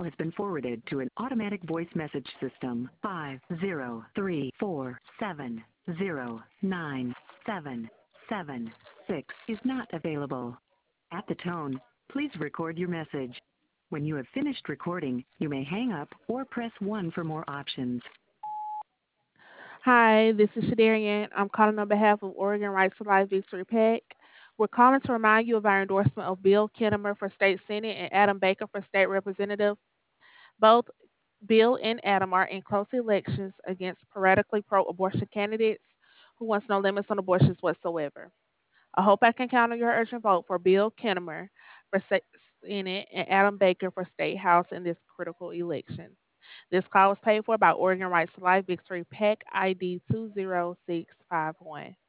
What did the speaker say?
has been forwarded to an automatic voice message system. 50347097776 is not available. At the tone, please record your message. When you have finished recording, you may hang up or press 1 for more options. Hi, this is Shadarian. I'm calling on behalf of Oregon Rights to Life Victory PAC. We're calling to remind you of our endorsement of Bill Kinnemer for State Senate and Adam Baker for State Representative. Both Bill and Adam are in close elections against politically pro-abortion candidates who wants no limits on abortions whatsoever. I hope I can count on your urgent vote for Bill Kinnemer for State Senate and Adam Baker for State House in this critical election. This call was paid for by Oregon Rights to Life Victory PAC ID 20651.